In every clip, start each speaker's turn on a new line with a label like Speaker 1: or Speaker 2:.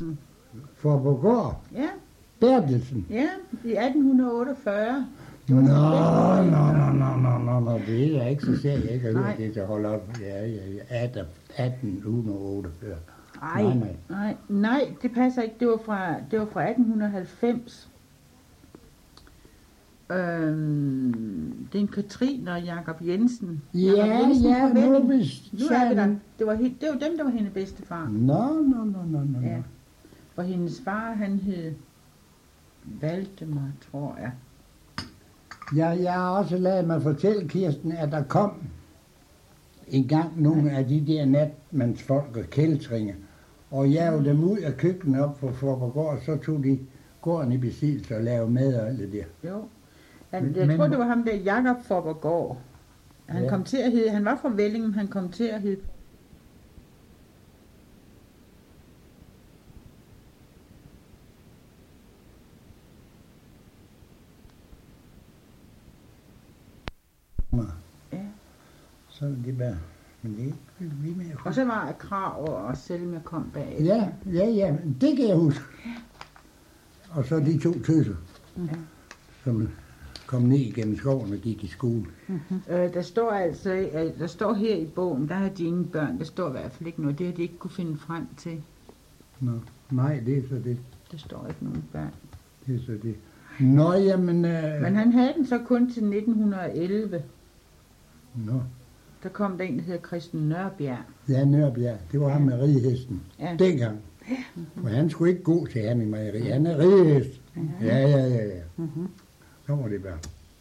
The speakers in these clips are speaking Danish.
Speaker 1: Bertelsen.
Speaker 2: Forborgård?
Speaker 1: Ja.
Speaker 2: Bertelsen?
Speaker 1: Ja, i 1848.
Speaker 2: Nå, det er jeg ikke så sikker, jeg ikke har hørt det til at holde op. Ja, 1848.
Speaker 1: Nej, det passer ikke. Det var fra 1890. Det er en Katrine og Jakob Jensen.
Speaker 2: Nu er
Speaker 1: vi der. Det var dem, der var hendes bedstefar.
Speaker 2: Nå.
Speaker 1: Ja. Og hendes far, han hed Valdemar, tror jeg.
Speaker 2: Ja, jeg har også ladet mig fortælle, Kirsten, at der kom en gang nogle af de der natmandsfolk og kæltringer, og jagede dem ud af køkkenet op for Forborgård, og så tog de gården i besiddelse og lavede mad og alt det der.
Speaker 1: Jo. Jeg tror, det var ham der, Jakob Forborgård. Han kom til at hedde, han var fra Velling, han kom til at hedde
Speaker 2: Så det bare, men det er ikke med.
Speaker 1: Og så var Krav og Selma kom bag.
Speaker 2: Ja, det kan jeg huske. Og så de to tøser, som kom ned igennem skoven og gik i skole.
Speaker 1: Der står her i bogen, der har de ingen børn, der står i hvert fald ikke noget, det har de ikke kunne finde frem til.
Speaker 2: Nå, nej, det er så det.
Speaker 1: Der står ikke nogen børn.
Speaker 2: Det er så det. Nå, jamen...
Speaker 1: Men han havde den så kun til 1911.
Speaker 2: Nå.
Speaker 1: Der kom der en, der hedder Christen Nørbjerg.
Speaker 2: Ja, Nørbjerg. Det var ham med ridehesten.
Speaker 1: Ja.
Speaker 2: Dengang. For han skulle ikke gå til ham i mejeri. Han er ridehest. Ja. Så var det bare.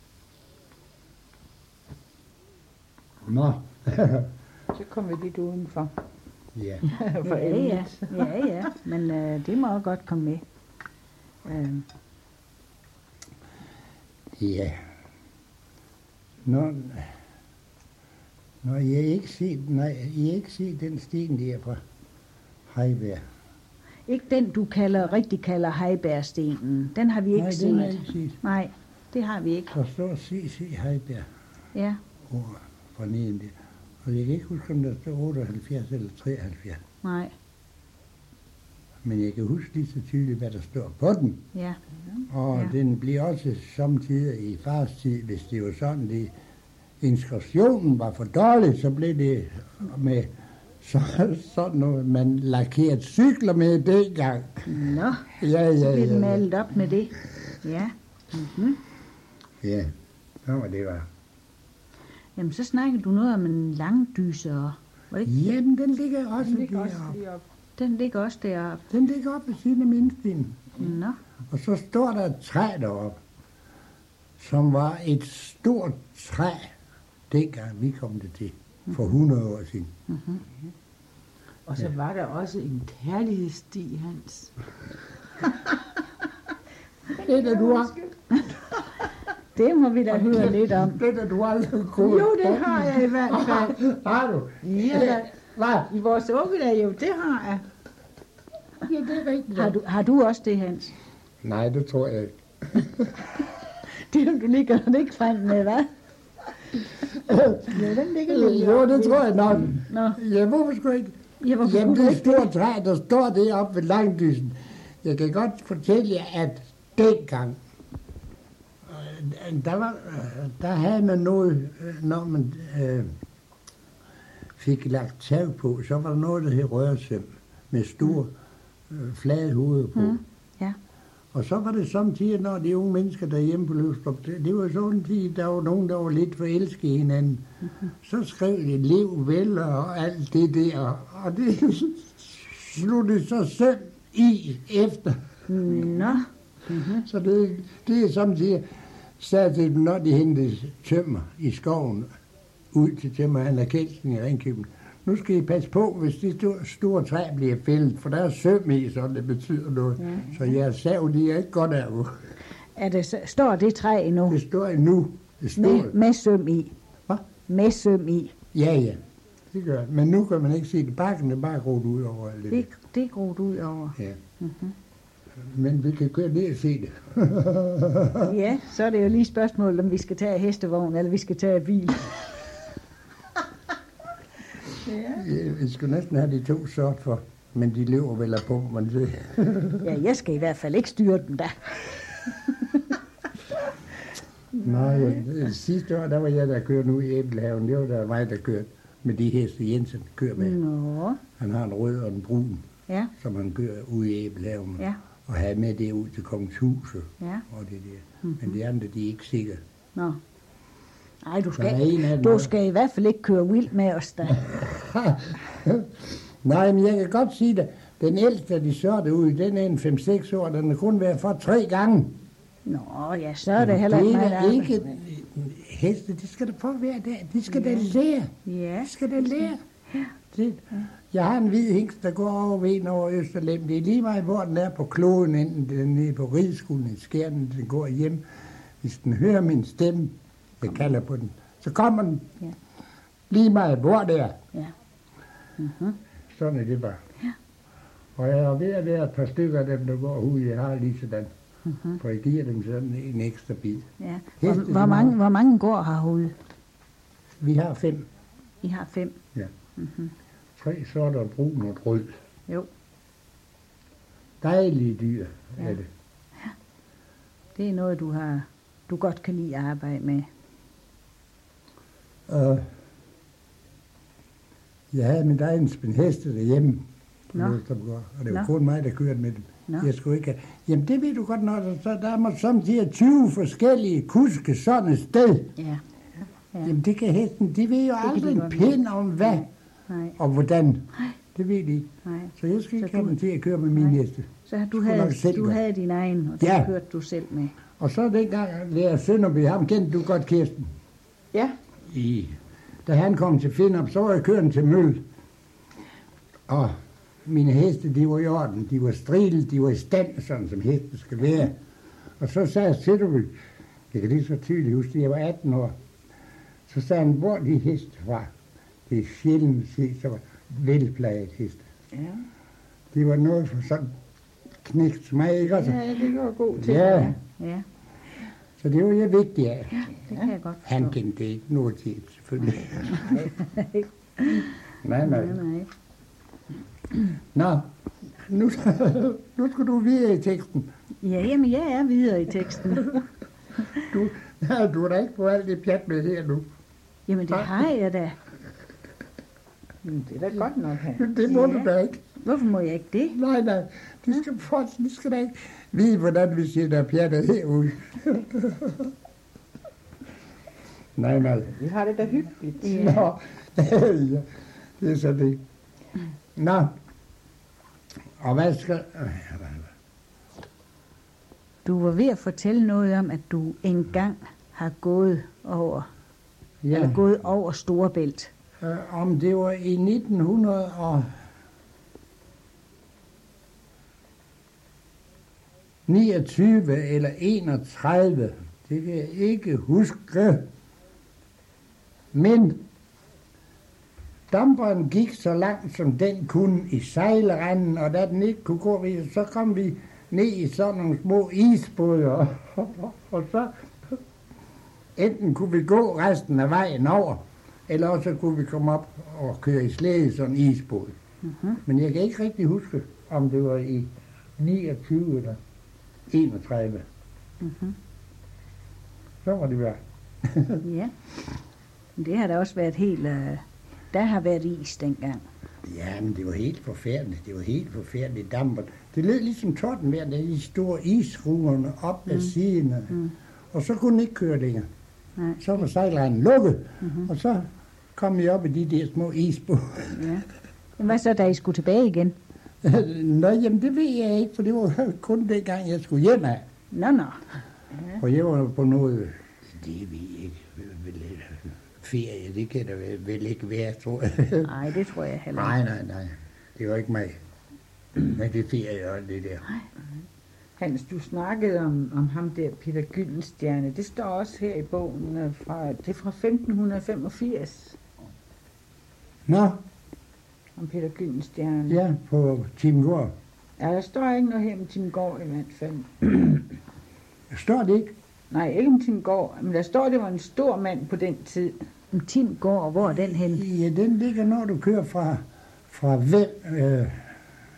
Speaker 2: Nå.
Speaker 1: Så kom vi lidt udenfor.
Speaker 2: Ja.
Speaker 3: Ja. Men det må også godt komme med.
Speaker 2: Ja. Nå, I har ikke set den sten der fra Heiberg.
Speaker 3: Ikke den, du rigtig kalder Heibergstenen. Den har vi ikke set.
Speaker 2: Nej, den har jeg ikke set.
Speaker 3: Nej, det har vi ikke.
Speaker 2: Der står C.C. Heiberg.
Speaker 3: Ja.
Speaker 2: Ord fra neden der. Og jeg kan ikke huske, om der står 78 eller 73.
Speaker 3: Nej.
Speaker 2: Men jeg kan huske lige så tydeligt, hvad der står på den.
Speaker 3: Ja.
Speaker 2: Og den bliver også samtidig i fars tid, hvis det var sådan, det inskriptionen var for dårlig, så blev det med sådan noget, man lakerede cykler med dengang.
Speaker 3: Nå,
Speaker 2: Ja.
Speaker 3: så blev den malet op med det. Ja.
Speaker 2: Ja, så var det var.
Speaker 3: Jamen, så snakkede du noget om en langdyse, og var det ikke?
Speaker 2: Jamen, den ligger også deroppe.
Speaker 3: Den ligger også deroppe.
Speaker 2: Den ligger oppe ved siden af mindstenen.
Speaker 3: Nå.
Speaker 2: Og så står der et træ deroppe, som var et stort træ, dengang vi kom det til, for 100 år siden.
Speaker 1: Og så var der også en kærlighedssti, Hans.
Speaker 2: Det er du har.
Speaker 3: Det må vi da høre lidt om.
Speaker 2: Det er du aldrig kunne.
Speaker 1: Jo, det har jeg i hvert fald.
Speaker 2: Har du?
Speaker 1: Ja,
Speaker 2: Hvad?
Speaker 1: i vores unge der jo, det har jeg.
Speaker 2: Ja, det er rigtigt.
Speaker 3: Har du også det, Hans?
Speaker 2: Nej, det tror jeg ikke.
Speaker 3: Det du ligger ikke frem med, hvad?
Speaker 1: Ja, den ligger
Speaker 2: Jo, det tror jeg nok.
Speaker 3: Nå.
Speaker 2: Ja, hvorfor skulle jeg ikke?
Speaker 3: Ja, hvorfor
Speaker 2: Jamen,
Speaker 3: skulle
Speaker 2: det
Speaker 3: du ikke
Speaker 2: store træ, der står deroppe ved langdysen. Jeg kan godt fortælle jer, at dengang, der havde man noget, når man fik lagt tag på, så var der noget, der hed rørsøm, med store flade hoveder på.
Speaker 3: Ja.
Speaker 2: Og så var det samtidig, når de unge mennesker derhjemme på Løvstrup, det var sådan tid, der var nogen, der var lidt forelsket i hinanden. Så skrev de lev vel og alt det der, og det sluttede så søm i efter.
Speaker 3: Nå.
Speaker 2: Så det er samtidig, sagde til dem, når de hentede tømmer i skoven, ud til tømmerhandler Kjeldsen i Ringkøbing. Nu skal I passe på, hvis det store træ bliver fældet, for der er søm i, så det betyder noget. Ja. Så jeres sav, de er ikke godt af.
Speaker 3: Står det træ endnu?
Speaker 2: Det står endnu. Det står
Speaker 3: med søm i?
Speaker 2: Hvad?
Speaker 3: Med søm i?
Speaker 2: Ja. Det gør det. Men nu kan man ikke se det. Bakken er bare groet ud over alt det.
Speaker 3: Det er groet ud over?
Speaker 2: Ja. Men vi kan køre ned og se det.
Speaker 3: Ja, så er det jo lige spørgsmålet, om vi skal tage hestevogn, eller vi skal tage bil.
Speaker 2: Ja, vi skulle næsten have de to sort for. Men de løber vel af pumperne.
Speaker 3: Ja, jeg skal i hvert fald ikke styre den da.
Speaker 2: Nej, sidste år, der var jeg, der kørte ud i Æbelhaven. Det var der mig, der kørte med de heste, Jensen kører med.
Speaker 3: Nå,
Speaker 2: Han har en rød og en brun,
Speaker 3: ja,
Speaker 2: som han kører ud i Æbelhaven.
Speaker 3: ja,
Speaker 2: Og have med det ud til Kongshuset
Speaker 3: ja.
Speaker 2: og det der. Men de andre, de er ikke sikre.
Speaker 3: Nå. Ej,
Speaker 2: Så er en af dem
Speaker 3: du skal i hvert fald ikke køre vildt med os da.
Speaker 2: Nej, men jeg kan godt sige det. Den ældste af de sorte ud, den er en 5-6 år. Den er kun været for 3 gange.
Speaker 3: Nå, ja, så er det heller ikke
Speaker 2: Det
Speaker 3: meget
Speaker 2: er
Speaker 3: arbejde.
Speaker 2: ikke heste, det skal da få hver dag. De skal da lære.
Speaker 3: Ja,
Speaker 2: De skal da lære. Det. Jeg har en hvid hingst, der går over Ven over Østerlem. Det er lige meget, hvor den er på kloden, enten den er nede på rideskolen i Skærnen, den går hjem. Hvis den hører min stemme, jeg kalder på den, så kommer den.
Speaker 3: Ja.
Speaker 2: Lige meget, hvor det er.
Speaker 3: ja.
Speaker 2: Sådan er det bare.
Speaker 3: Ja.
Speaker 2: Og jeg er ved at være et par stykker af dem, der går ud. Jeg har lige sådan. For jeg giver dem sådan en ekstra bid.
Speaker 3: Ja.
Speaker 2: Heste,
Speaker 3: Hvor mange går har herude?
Speaker 2: Vi har 5.
Speaker 3: I har 5.
Speaker 2: 3 sorte og brun og et rød.
Speaker 3: Jo,
Speaker 2: Dejlige dyr er
Speaker 3: Ja.
Speaker 2: det.
Speaker 3: det er noget, du godt kan lide at arbejde med.
Speaker 2: Jeg havde min egen spænd heste derhjemme på
Speaker 3: Nå.
Speaker 2: Løstergård, og det var
Speaker 3: Nå.
Speaker 2: kun mig, der kørte med dem.
Speaker 3: Nå.
Speaker 2: Jeg skulle ikke have. Jamen det ved du godt, når der er man samtidig 20 forskellige kuske sådan et sted.
Speaker 3: Ja. Ja.
Speaker 2: Jamen det kan hesten, de ved jo
Speaker 3: kan
Speaker 2: aldrig
Speaker 3: de
Speaker 2: en
Speaker 3: godt
Speaker 2: pind om hvad
Speaker 3: Nej,
Speaker 2: og hvordan. Det ved de ikke.
Speaker 3: nej.
Speaker 2: Så jeg skal ikke
Speaker 3: Så
Speaker 2: have
Speaker 3: du-
Speaker 2: dem til at køre med mine
Speaker 3: Nej.
Speaker 2: heste.
Speaker 3: Så du
Speaker 2: Skulle nok selv
Speaker 3: du
Speaker 2: gøre.
Speaker 3: havde din egen, og den
Speaker 2: Ja.
Speaker 3: kørte du selv med.
Speaker 2: Og så dengang lærer Sønderby, ham kendte du godt, Kirsten.
Speaker 1: Ja,
Speaker 2: Da han kom til Finderup, så var jeg kørt til Møl. Og mine heste, de var i orden. De var strilet, de var i stand, sådan som heste skal være. Og så sagde Sønderby, jeg kan lige så tydeligt huske, at jeg var 18 år. Så sagde han, hvor de heste fra? Det er sjældent set, så var velplaget heste.
Speaker 1: ja.
Speaker 2: Det var noget for sådan knægt som mig, ikke også?
Speaker 1: Ja, det går god til.
Speaker 2: Ja,
Speaker 3: Ja,
Speaker 2: så det var jeg vigtig af.
Speaker 3: det kan jeg godt forstå.
Speaker 2: Han kendte det ikke noget til, selvfølgelig. Nej,
Speaker 3: Nej, nej.
Speaker 2: Nå, nu skal du videre i teksten.
Speaker 3: Ja, jamen jeg er videre i teksten.
Speaker 2: Du er da ikke på alt det pjat med her nu.
Speaker 3: Jamen det har jeg da.
Speaker 1: Men det er da godt nok her.
Speaker 2: Det må
Speaker 3: Ja.
Speaker 2: du da ikke.
Speaker 3: Hvorfor må jeg ikke det?
Speaker 2: Nej, de skal da ikke vide, hvordan vi siger, der er pjattet herude. Nej.
Speaker 1: Vi har det da hyggeligt.
Speaker 3: Ja.
Speaker 2: Nå, ja, det er så det. Nå, og hvad skal...
Speaker 3: Du var ved at fortælle noget om, at du engang har gået over, eller gået over Storebælt.
Speaker 2: Om det var i 1929 eller 31, det kan jeg ikke huske. Men damperen gik så langt, som den kunne i sejlranden, og da den ikke kunne gå videre, så kom vi ned i sådan nogle små isbåde, og så enten kunne vi gå resten af vejen over, eller også kunne vi komme op og køre i slæde i sådan en isbåd. Men jeg kan ikke rigtig huske, om det var i 29 eller 31. Så var det være.
Speaker 3: Ja. Men det har da også været helt... der har været is dengang.
Speaker 2: Ja, men det var helt forfærdeligt. Det var helt forfærdeligt damper. Det lød ligesom tordenvejr, der de store isruerne op ad siderne. Og så kunne den ikke køre længere.
Speaker 3: Nej.
Speaker 2: Så var sejlrenden lukket, og så kom vi op i de der små isbåde.
Speaker 3: Ja. Men hvad så, da I skulle tilbage igen?
Speaker 2: Nå, jamen det ved jeg ikke, for det var kun dengang, jeg skulle hjem af.
Speaker 3: Nå.
Speaker 2: Og jeg var på noget, det ved jeg ikke, ferie, det kan der vel ikke være, tror jeg.
Speaker 3: Nej, det tror jeg heller ikke.
Speaker 2: Nej, det var ikke mig. Men det ferie og det der.
Speaker 1: Hans, du snakkede om ham der, Peter Gyldenstierne. Det står også her i bogen, det er fra 1585,
Speaker 2: Nå,
Speaker 1: om Peter Gyldenstierne.
Speaker 2: ja, på Timgård.
Speaker 1: Ja, der står ikke noget her om Timgård i hvert fald.
Speaker 2: Står det ikke?
Speaker 1: Nej, ikke om Timgård, men der står, det var en stor mand på den tid.
Speaker 3: Tim går, og hvor er den hen?
Speaker 2: Ja, den ligger, når du kører fra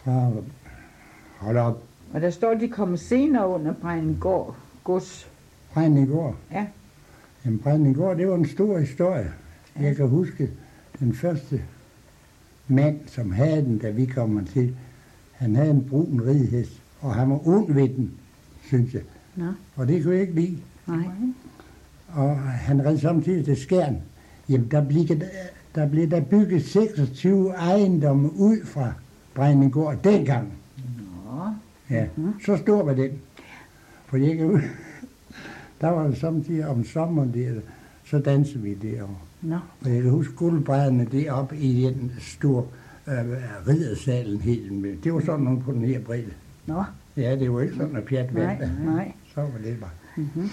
Speaker 2: Hold op.
Speaker 1: Og der står, de kommer senere under Brændingård gods.
Speaker 2: Brændingård.
Speaker 1: Ja.
Speaker 2: Jamen Brændingård, det var en stor historie.
Speaker 1: Ja.
Speaker 2: Jeg kan huske den første mand, som havde den, da vi kom til. Han havde en brun ridhest, og han var ond ved den, synes jeg.
Speaker 3: Nå.
Speaker 2: Og det kunne jeg ikke lide.
Speaker 3: Nej.
Speaker 2: Og han red samtidig til Skjern. Jamen, der blev der bygget 26 ejendomme ud fra Brændingård dengang.
Speaker 1: Nå.
Speaker 2: Ja, så stor var den. For jeg kan der var det samtidig om sommeren der, så dansede vi derovre.
Speaker 3: Nå.
Speaker 2: Og jeg kan huske guldbrædderne deroppe i den store riddersalen helt med. Det var sådan nogle på den her bredde.
Speaker 3: Nå.
Speaker 2: Ja, det var ikke sådan at pjat vand.
Speaker 3: Nej.
Speaker 2: Så var det bare.
Speaker 3: Mm-hmm.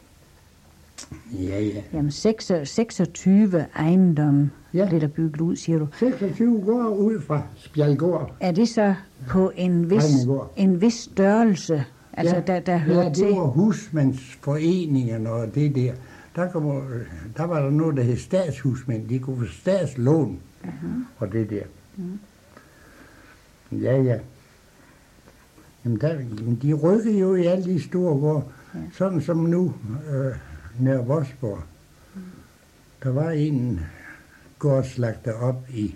Speaker 2: Ja.
Speaker 3: Jamen 26 ejendomme blev der bygget ud, siger du.
Speaker 2: 26 går ud fra Spjalgård.
Speaker 3: Er det så på en vis størrelse, altså der hører til?
Speaker 2: Ja, det var husmandsforeningerne og det der. Der var der noget, der hed statshusmænd. De kunne få statslån og det der. Ja. Jamen, de rykkede jo i alle de store gårde. Ja. Sådan som nu, nær Vosborg. Der var en gårdslagter op i.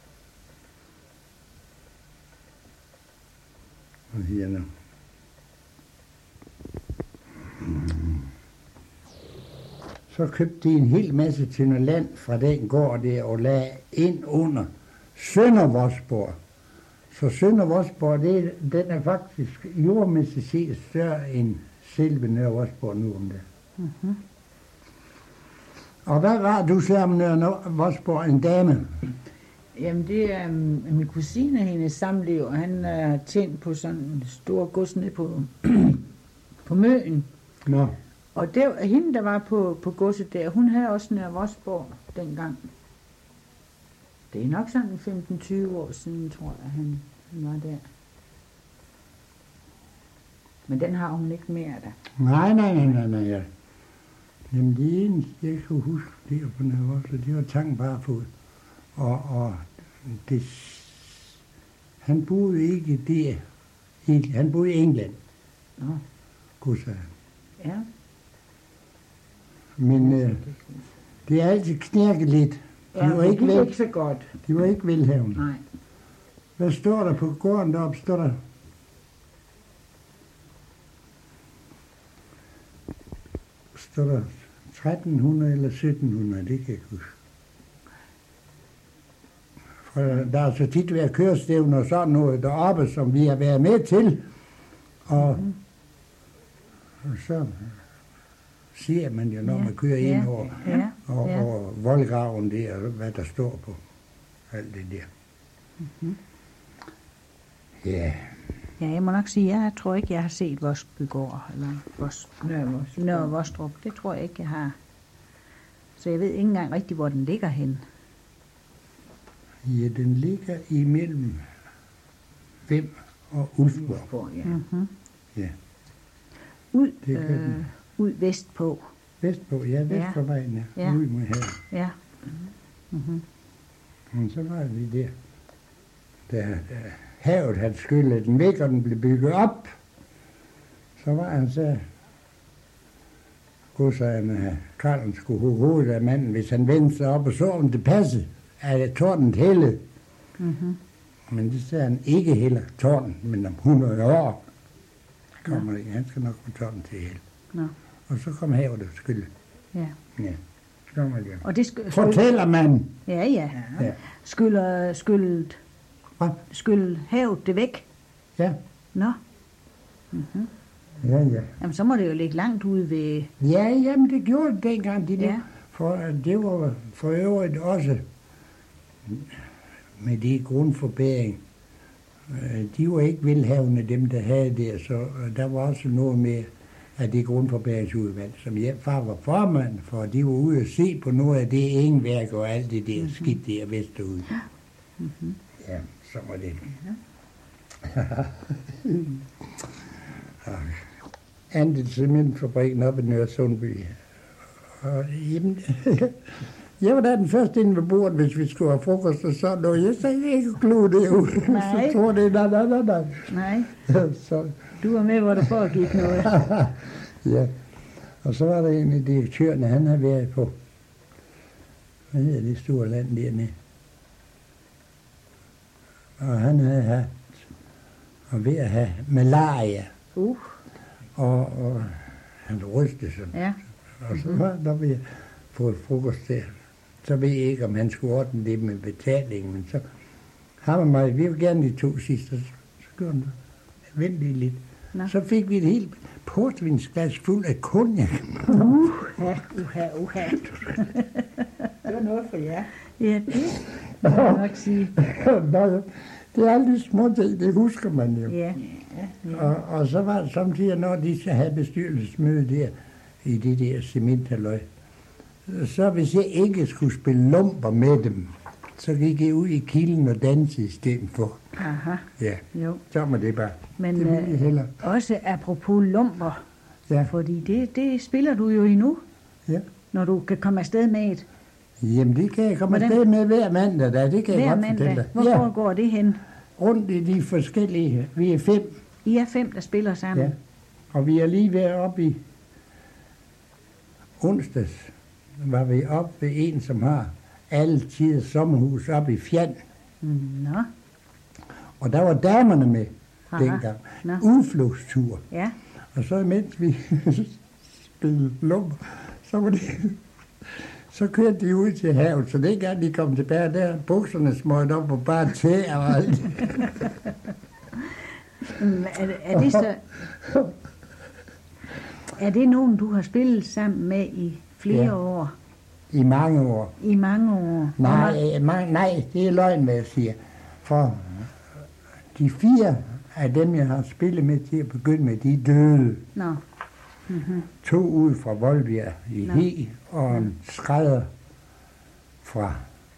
Speaker 2: Hvad siger jeg nu? Så købte de en hel masse tynde land fra den gård der og lagde ind under Sønder Vosborg. Så Sønder Vosborg, den er faktisk jordmæssigt set større end selve Nørre Vosborg nu om det.
Speaker 3: Mm-hmm.
Speaker 2: Og hvad var du så om Nørre Vosborg, en dame?
Speaker 1: Jamen, det er min kusine, hendes samliv, og han har tjent på sådan en stor gods nede på Møen.
Speaker 2: Nå.
Speaker 1: Og det var hende, der var på godset der, hun havde også Nørre Vosborg dengang. Det er nok sådan 15-20 år siden, tror jeg, han var der. Men den har hun ikke mere der.
Speaker 2: Nej. Ja. Jamen det eneste, jeg kunne huske der på Nørre Vosborg, det var Tangbarfod. Og det, han boede ikke der. Han boede i England.
Speaker 1: Nå.
Speaker 2: Godset.
Speaker 1: Ja.
Speaker 2: Men det er altid knærket lidt.
Speaker 1: Ja, det gik ikke så godt.
Speaker 2: De var ikke velhavende.
Speaker 1: Nej.
Speaker 2: Hvad står der på gården deroppe? Står der 1300 eller 1700, det kan jeg ikke huske. For der er så tit været kørestævner og sådan noget deroppe, som vi har været med til. Og så ser man jo, når man kører ind over og voldgraven der, hvad der står på alt det der.
Speaker 3: Mm-hmm.
Speaker 2: Ja.
Speaker 3: Ja, jeg må nok sige, jeg tror ikke, jeg har set Vosbygård eller Nørre Vostrup. Det tror jeg ikke, jeg har. Så jeg ved ikke engang rigtig, hvor den ligger hen.
Speaker 2: Ja, den ligger imellem Vem og Ulfborg.
Speaker 1: Ja.
Speaker 3: Mm-hmm.
Speaker 2: Ja.
Speaker 3: Ud vestpå.
Speaker 2: Vestpå, ja, vest for vejen, ja. Ud mod havet.
Speaker 3: Ja. Mm-hmm.
Speaker 2: Men så var det der. Da havet havde skyllet den væk, og den blev bygget op, så var han så godsejerne, Karlen skulle have hovedet af manden, hvis han vendte sig op og så, om det passede, at tårnet hældede.
Speaker 3: Mm-hmm.
Speaker 2: Men det sagde han ikke heller tårnet, men om 100 år kommer det. Han skal nok få tårnet til hælde.
Speaker 3: Nå.
Speaker 2: Og så kom havet og skyllet.
Speaker 3: Ja.
Speaker 2: Ja, så kommer det.
Speaker 3: Og det
Speaker 2: fortæller man.
Speaker 3: Ja. Skyllet havet det væk.
Speaker 2: Ja.
Speaker 3: Nå. Mm-hmm.
Speaker 2: Ja.
Speaker 3: Jamen, så må det jo ligge langt ude ved...
Speaker 2: Ja, jamen det gjorde det dengang. For det var for øvrigt også med de grundforbedring. De var ikke velhavende, dem der havde det, så der var også noget med, at det grundforbedringsudvalg, som far var formand for, de var ude at se på noget af det engværk og alt det der skidt der vestude.
Speaker 3: Mm-hmm.
Speaker 2: Ja, så var det. Andelscementfabrikken oppe i Nørre Sundby. Og jamen, Jeg var da den første inde ved bordet, hvis vi skulle have frokost og sådan noget. Jeg sagde ikke kloge det ud.
Speaker 3: Nej.
Speaker 2: Så tror det, nej.
Speaker 3: Nej,
Speaker 2: Så,
Speaker 3: du var med, hvor der foregik noget.
Speaker 2: ja. Og så var der en af direktørerne, han havde været på, hvad hedder det store land dernede. Og han havde haft, og ved at have malaria. Og han rystede sådan.
Speaker 3: Ja.
Speaker 2: Og så var der ved at få et frokost der. Så ved jeg ikke, om han skulle ordne det med betalingen, men så har man mig, vi vil gerne de 2 sidste, så gjorde han det. Vent lige lidt.
Speaker 3: Nå.
Speaker 2: Så fik vi et helt portvinsglas fuld af konjak.
Speaker 3: Uha.
Speaker 1: Det var noget for jer.
Speaker 3: Ja, det må jeg nok sige.
Speaker 2: Nå, det er alle de små ting, det husker man jo.
Speaker 3: Ja.
Speaker 2: Og så var det samtidig, når de så havde bestyrelsesmøde der, i det der cementhalløj, så hvis jeg ikke skulle spille lumper med dem, så gik jeg ud i kilden og dansede i stedet for.
Speaker 3: Aha.
Speaker 2: Ja,
Speaker 3: Jo.
Speaker 2: så må det bare.
Speaker 3: Men
Speaker 2: det vil jeg hellere.
Speaker 3: også apropos lumper,
Speaker 2: Ja.
Speaker 3: fordi det spiller du jo endnu,
Speaker 2: Ja.
Speaker 3: når du kan komme afsted med et.
Speaker 2: Jamen, det kan jeg komme
Speaker 3: Hvordan?
Speaker 2: afsted med hver mandag, da. Det kan jeg
Speaker 3: Hver
Speaker 2: godt fortælle
Speaker 3: mandag.
Speaker 2: dig.
Speaker 3: Hvor foregår det hen?
Speaker 2: Rundt i de forskellige. Vi er 5.
Speaker 3: I er 5, der spiller sammen.
Speaker 2: Ja. Og vi er lige ved op i onsdags. Var vi op ved en, som har alle tiders sommerhus op i Fjand.
Speaker 3: Nå,
Speaker 2: Og der var damerne med
Speaker 3: Aha.
Speaker 2: dengang.
Speaker 3: Nå.
Speaker 2: Udflugtstur.
Speaker 3: ja.
Speaker 2: Og så imens vi spillede lumper, så kørte de ud til havet. Så dengang de kom tilbage, der bukserne smøjt op og bare tæer og alt.
Speaker 3: Er det så... Er det nogen, du har spillet sammen med i flere
Speaker 2: Ja.
Speaker 3: år?
Speaker 2: I mange år.
Speaker 3: I mange år?
Speaker 2: Nej, det er løgn, hvad jeg siger. For de 4 af dem, jeg har spillet med til at begynde med, de er døde.
Speaker 3: Nå.
Speaker 2: 2 ud fra Voldbjerg i
Speaker 3: Nå.
Speaker 2: He, og en skrædder fra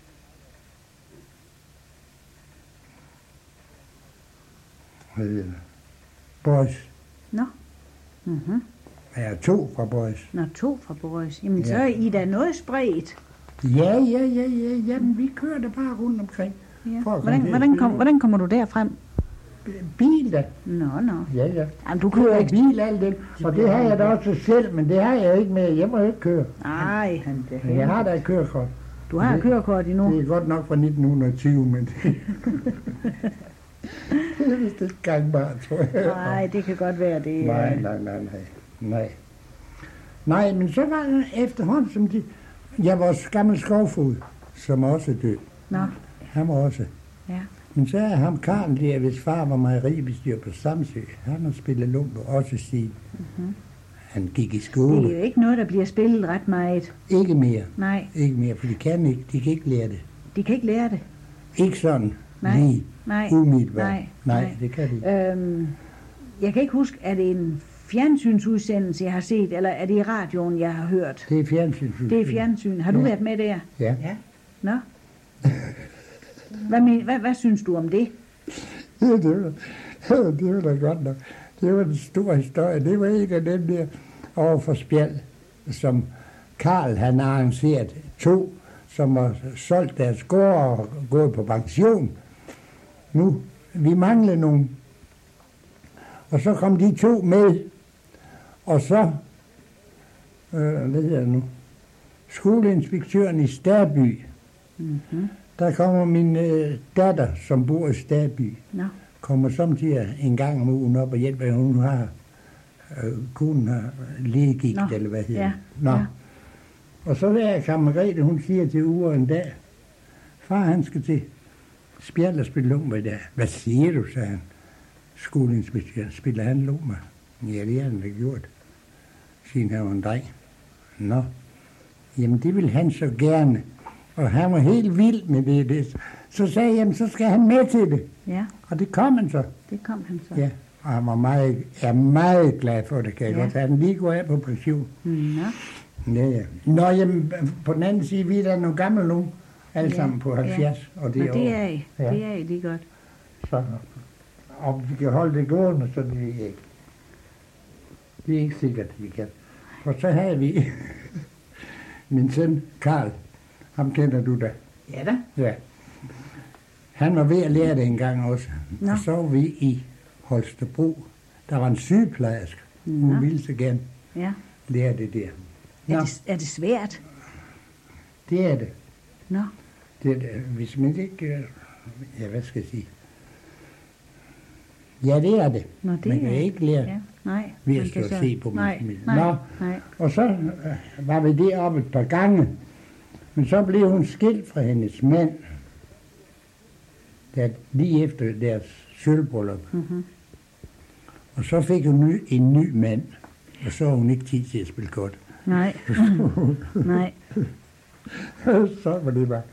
Speaker 2: Boys.
Speaker 3: Nå. Mhm.
Speaker 2: Ja, 2 fra Boys.
Speaker 3: Nå, 2 fra Boris. Jamen, så
Speaker 2: Ja.
Speaker 3: er I da noget spredt.
Speaker 2: Ja. Jamen, vi kører da bare rundt omkring.
Speaker 3: Ja.
Speaker 2: For at komme til at
Speaker 3: Hvordan kommer du derfrem?
Speaker 2: spille. Bil da.
Speaker 3: Nå.
Speaker 2: Ja.
Speaker 3: Jamen, du kører ikke...
Speaker 2: Bil, alt det. Og det har jeg da også selv, men det har jeg ikke med. Jeg må jo ikke køre.
Speaker 3: Nej,
Speaker 2: Men jeg har da et kørekort.
Speaker 3: du har kørekort endnu.
Speaker 2: Det er godt nok fra 1920, men det det er vist ikke gangbart, tror jeg.
Speaker 3: Nej, det kan godt være det.
Speaker 2: Nej. Nej, men så var det efterhånden, som de... Jeg var gammel skovfod, som også er død.
Speaker 3: Nå,
Speaker 2: Han var også.
Speaker 3: ja.
Speaker 2: Men så er ham Karl der, hvis far var mejeribestyrer på Samsø. Han har spillet lumper også siden.
Speaker 3: Mhm.
Speaker 2: Han gik i
Speaker 3: Det
Speaker 2: skole.
Speaker 3: er jo ikke noget, der bliver spillet ret meget.
Speaker 2: Ikke mere.
Speaker 3: Nej,
Speaker 2: Ikke mere, for de kan ikke lære det.
Speaker 3: de kan ikke lære det.
Speaker 2: Ikke sådan
Speaker 3: Nej,
Speaker 2: lige
Speaker 3: nej,
Speaker 2: umiddelbart.
Speaker 3: nej.
Speaker 2: Nej, det kan de ikke.
Speaker 3: Jeg kan ikke huske, er det en fjernsynsudsendelse, jeg har set, eller er det i radioen, jeg har hørt?
Speaker 2: Det er fjernsyn.
Speaker 3: Det er fjernsyn. Har du
Speaker 2: Ja.
Speaker 3: været med der?
Speaker 2: Ja.
Speaker 3: Nå? Hvad synes du om det?
Speaker 2: Det var da godt nok. Det var en stor historie. Det var en af dem der over for Spjald, som Karl han arrangeret 2, som har solgt deres gård og gået på pension. Nu, vi manglede nogen. Og så kom de 2 med. Og så, hvad hedder det nu, skoleinspektøren i Stærby.
Speaker 3: Mm-hmm.
Speaker 2: Der kommer min datter, som bor i Stærby.
Speaker 3: Nå,
Speaker 2: Kommer samtidig en gang om ugen op og hjælper, hun har, konen har lægegigt,
Speaker 3: Nå,
Speaker 2: eller hvad hedder
Speaker 3: ja,
Speaker 2: det. Nå.
Speaker 3: ja.
Speaker 2: Og så er Kammerete, hun siger til Ure en dag, far han skal til Spjald og spille lummer i dag. Hvad siger du, sagde han. Skoleinspektøren, spiller han lummer? Ja, det har han da gjort, siden han var en dreng. Nå, jamen det vil han så gerne. Og han var helt vild med det. Så sagde jeg, jamen så skal han med til det.
Speaker 3: ja,
Speaker 2: Og det kom han så.
Speaker 3: det kom han så.
Speaker 2: Ja, og han var meget glad for det, kan jeg
Speaker 3: Ja.
Speaker 2: godt. Han lige går af på pension.
Speaker 3: Nå,
Speaker 2: Ja. Nå, jamen, på den anden side, vi er der nogle gamle nu, alle
Speaker 3: Ja,
Speaker 2: sammen på 70. Og
Speaker 3: Nå,
Speaker 2: det
Speaker 3: det er I.
Speaker 2: Ja.
Speaker 3: Det er I lige godt.
Speaker 2: Så, om vi kan holde det gående, så det er ikke. Det er ikke sikkert, vi kan. For så havde vi min søn, Karl. Ham kender du da.
Speaker 1: Ja da.
Speaker 2: Ja. Han var ved at lære det en gang også.
Speaker 3: Nå.
Speaker 2: Og så var vi i Holstebro. Der var en sygeplejerske. Hun ville så gerne
Speaker 3: Ja.
Speaker 2: lære det der. Nå,
Speaker 3: Er det svært?
Speaker 2: det er det.
Speaker 3: Nå.
Speaker 2: Det er det. Hvis man ikke... Ja, hvad skal jeg sige? Ja, det er det.
Speaker 3: Nå, det
Speaker 2: Man kan
Speaker 3: er-
Speaker 2: ikke lære
Speaker 3: Ja. Nej.
Speaker 2: ved
Speaker 3: man
Speaker 2: at stå
Speaker 3: kan
Speaker 2: og
Speaker 3: så-
Speaker 2: se på min
Speaker 3: Nej,
Speaker 2: familie.
Speaker 3: nej,
Speaker 2: Nå,
Speaker 3: nej.
Speaker 2: og så var vi deroppe et par gange. Men så blev hun skilt fra hendes mand. Lige efter deres sølvbryllup.
Speaker 3: Mhm.
Speaker 2: Og så fik hun en ny mand. Og så har hun ikke tid til at spille godt.
Speaker 3: Nej. Nej.
Speaker 2: Så var det bare.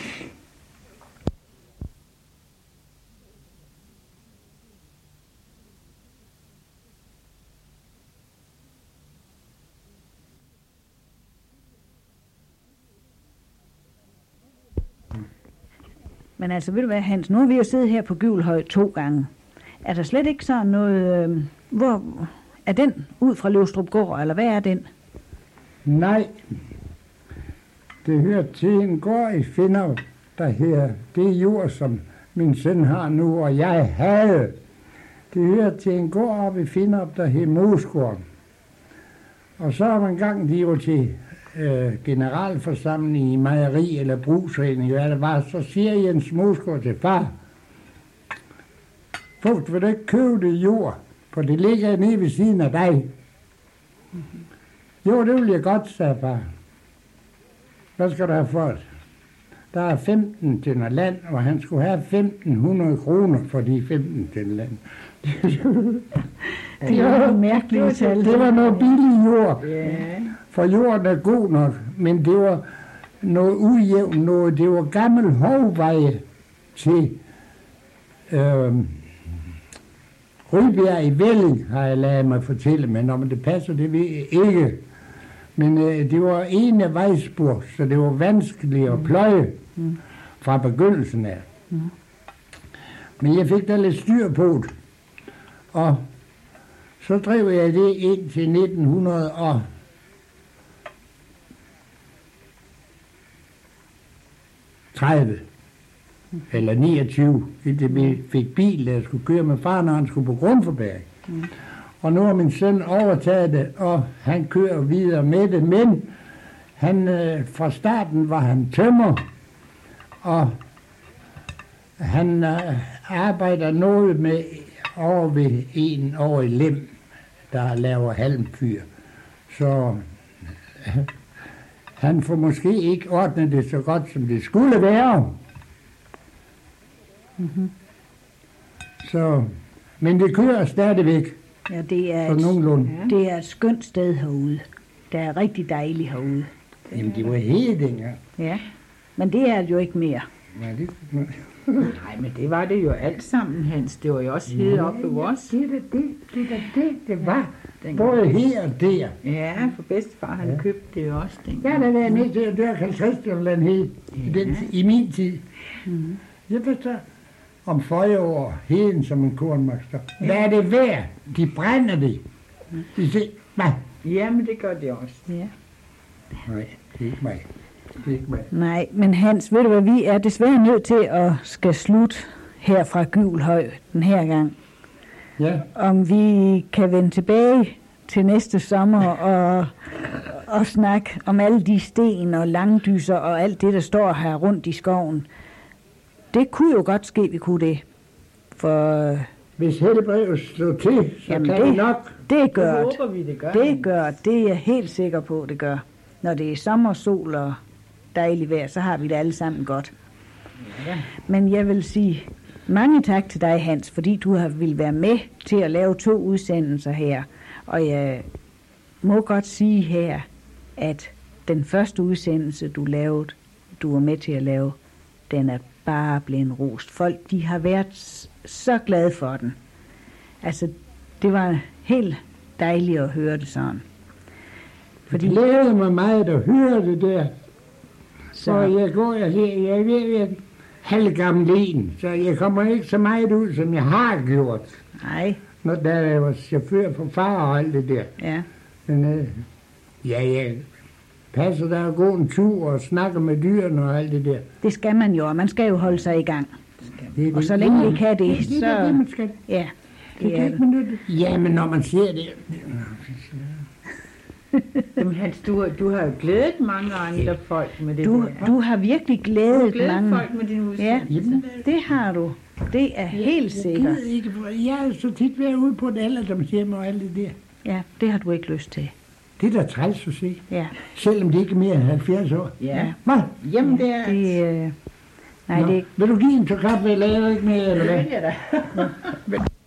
Speaker 3: Men altså, ved du hvad, Hans, nu har vi jo siddet her på Gyvelhøj 2 gange. Er der slet ikke sådan noget... hvor er den ud fra Løvstrup gård, eller hvad er den?
Speaker 2: Nej. Det hører til en gård i Finderup, der hedder det jord, som min søn har nu, og jeg havde. Det hører til en gård oppe i Finderup, der hedder Mosgården. Og så om en gang de var til generalforsamling i mejeri eller brugsforening, hvad det var, så siger Jens Mosgaard til far, Fugt, vil du ikke købe det jord, for det ligger nede ved siden af dig. Jo, det vil jeg godt, sagde far. Hvad skal du have for det? Der er 15 tønder land, og han skulle have 1.500 kroner for de 15 tønder land.
Speaker 3: Det var en mærkelig tal.
Speaker 2: Det var noget billig jord.
Speaker 1: Ja.
Speaker 2: For jorden er god nok, men det var noget ujævnt noget. Det var gammel hovveje til Rybjerg i Velling, har jeg ladet mig fortælle, men om det passer, det ved jeg ikke. Men det var en af vejsbord, så det var vanskeligt at pløje fra begyndelsen af. Men jeg fik da lidt styr på det, og så drev jeg det ind til 1930 eller 29, indtil vi fik bil, der skulle køre med far, når han skulle på Grundforberg. Og nu har min søn overtaget det, og han kører videre med det, men han, fra starten var han tømrer, og han arbejder noget med over ved en over i Lem, der laver halmfyr. Så han får måske ikke ordnet det så godt, som det skulle være. Så, men det kører stadigvæk.
Speaker 3: Ja, det er,
Speaker 2: Så nogenlunde.
Speaker 3: det er et skønt sted herude. Det er rigtig dejligt herude.
Speaker 2: Jamen, det var hele dengang.
Speaker 3: Ja, men det er det jo ikke mere.
Speaker 2: Nej,
Speaker 1: Nej, men det var det jo alt sammen, Hans. Det var jo også hede oppe ved vores.
Speaker 2: det var.
Speaker 1: dengang.
Speaker 2: Både her og der.
Speaker 1: Ja, for bedstefar han købte det jo også dengang.
Speaker 2: Jeg har da været med til at dyrke 50 land i min tid. Jeg forstår om 40 år heden som en kornmakster. Hvad er det værd? De brænder det. De siger, nej.
Speaker 1: Ja, men det gør det også.
Speaker 3: Ja.
Speaker 2: Nej, det er ikke mig. Det er ikke mig.
Speaker 3: Nej, men Hans, ved du hvad, vi er desværre nødt til at skal slutte her fra Gyvelhøj den her gang.
Speaker 2: Ja.
Speaker 3: Om vi kan vende tilbage til næste sommer og snakke om alle de sten og langdyser og alt det, der står her rundt i skoven. Det kunne jo godt ske, vi kunne det. For
Speaker 2: Hvis helbrevet slår til, så
Speaker 3: jamen
Speaker 2: kan det nok.
Speaker 3: det gør
Speaker 1: Det
Speaker 3: det.
Speaker 1: håber vi, det gør.
Speaker 3: Det gør det. Er jeg helt sikker på, det gør. Når det er sommer, sol og dejligt vejr, så har vi det alle sammen godt.
Speaker 1: Ja.
Speaker 3: Men jeg vil sige mange tak til dig, Hans, fordi du har ville være med til at lave 2 udsendelser her. Og jeg må godt sige her, at den første udsendelse, du var med til at lave, den er bare blevet rost. Folk, de har været så glade for den. Altså, det var helt dejligt at høre det sådan.
Speaker 2: Fordi det glæder mig meget at høre det der. Så
Speaker 3: Så,
Speaker 2: jeg er ved at halvgammel en, så jeg kommer ikke så meget ud, som jeg har gjort.
Speaker 3: nej,
Speaker 2: Når da jeg var chauffør for far og alt det der.
Speaker 3: ja.
Speaker 2: Men ja, passer der at gå en tur og snakke med dyrene og alt det der.
Speaker 3: Det skal man jo, og man skal jo holde sig i gang.
Speaker 2: Det er
Speaker 3: Og så længe vi kan det,
Speaker 2: det er det, man skal.
Speaker 3: Ja,
Speaker 2: Det kan ikke man nytte. Ja, men når man ser det...
Speaker 1: Jamen Hans, du har jo glædet mange andre folk med det der.
Speaker 3: Du har virkelig
Speaker 1: Du har
Speaker 3: glædet
Speaker 1: glædet
Speaker 3: mange.
Speaker 1: folk med din udsendelse.
Speaker 2: Jamen,
Speaker 3: Det har du. Det er helt sikkert.
Speaker 2: Jeg er så tit været ude på et alderdomshjem og alt det der.
Speaker 3: Ja, det har du ikke lyst til.
Speaker 2: Det er da træls at se.
Speaker 3: Ja.
Speaker 2: Selvom det ikke er mere end 70 år.
Speaker 1: Ja.
Speaker 2: Hvad?
Speaker 1: Jamen det er...
Speaker 3: Det, nej,
Speaker 2: Nå,
Speaker 3: det,
Speaker 2: vil du give en tår kaffe, eller er ikke mere, eller hvad?
Speaker 1: Det vil jeg da.